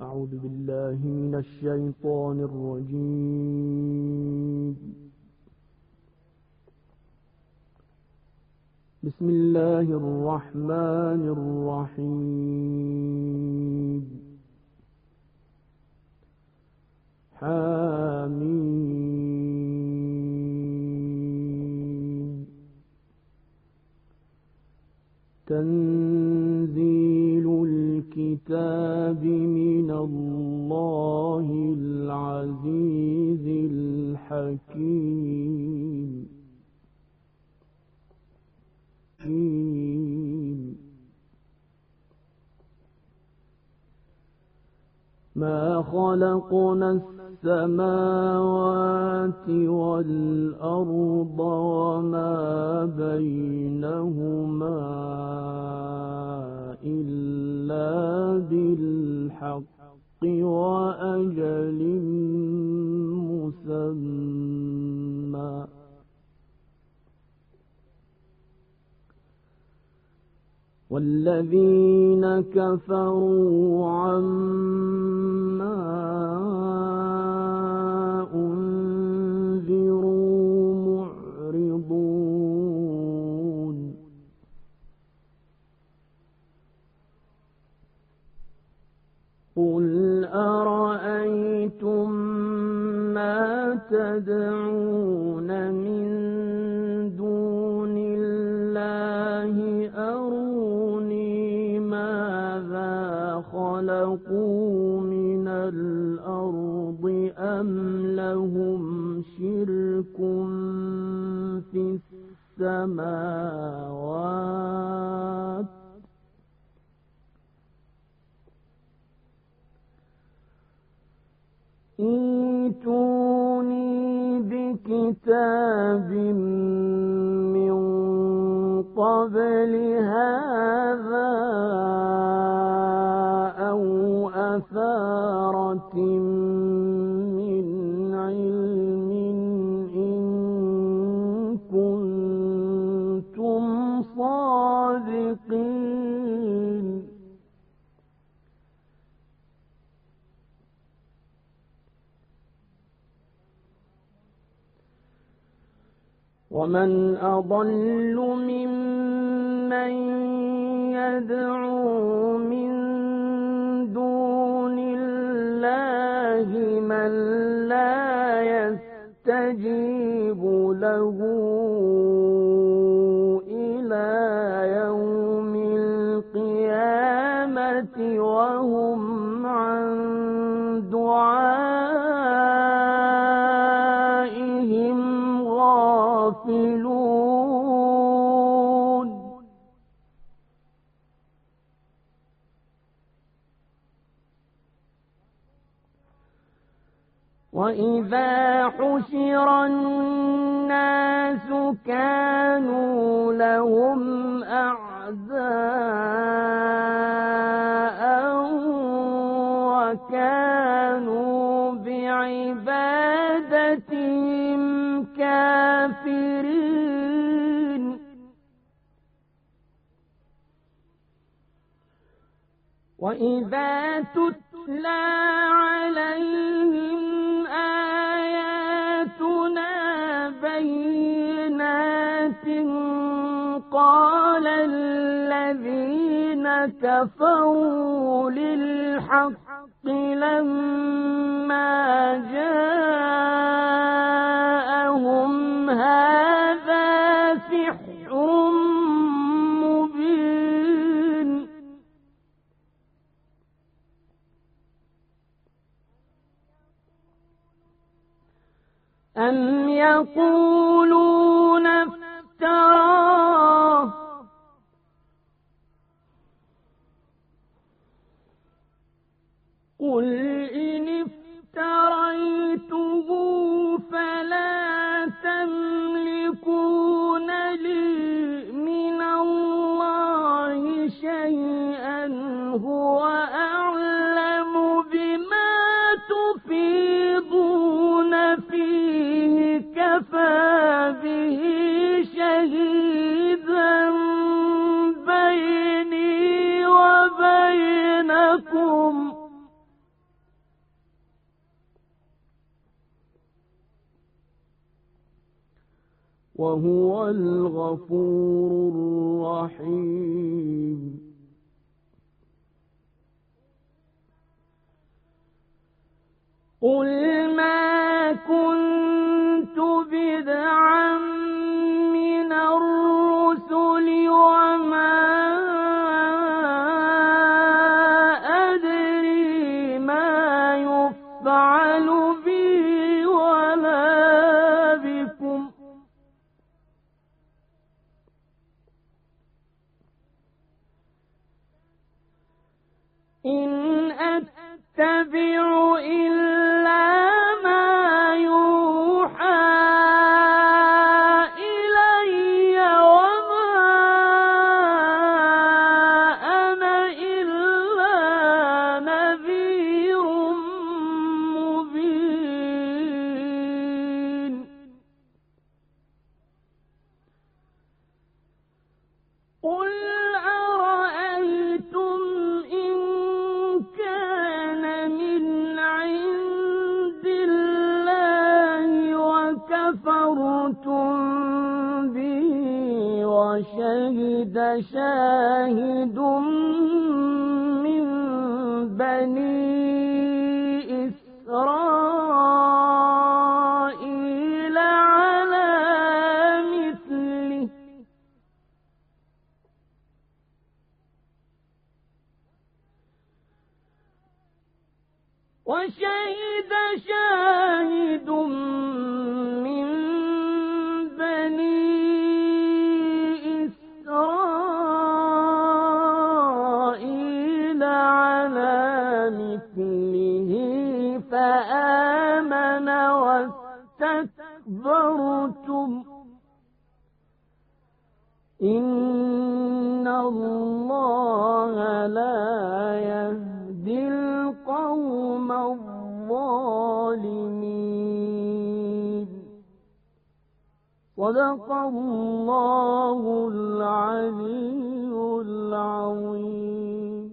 أعوذ بالله من الشيطان الرجيم. بسم الله الرحمن الرحيم. حميم. تنزيل الكتاب من الله العزيز الحكيم. ما خلقنا السماوات والأرض وما بينهما إلا بالحق وأجل مسمى. والذين كفروا عما أنذروا معرضون. قل أرأيتم ما تدعون من دون الله أروني ماذا خلقوا من الأرض أم لهم شرك في السماوات ائتوني بكتاب من قبل هذا أو أثارة من علم إن كنتم صادقين. ومن أضل ممن يدعو من دون الله من لا يستجيب له إلى يوم القيامة وهم عن دعائهم غافلون. وإذا حشر الناس كانوا لهم أعداء وكانوا بعبادتهم كافرين. وإذا تتلى عليهم آياتنا بينات قال الذين كفروا للحق لما جاءهم هذا سحر مبين. أم يقولون افتراه قل إن افتريته فلا تملكون لي من الله شيئا هو أعلم بما تفيضون فيه كفى به شهيدا بيني وبينكم وهو الغفور الرحيم. قل ما كنت بدعا من الرسل وما أدري ما يفعل بي ولا بكم إن أتبع إلا ما يوحى إلي وما أنا إلا نذير مبين. قل أرأيتم إن كان من عند الله وكفرتم به وشهد شاهد من بني إسرائيل على مثله وشهد شاهد من بني إسرائيل على مثله فآمن واستكبرتم إن الله لا يهدي القوم الظالمين. صدق الله العلي العظيم.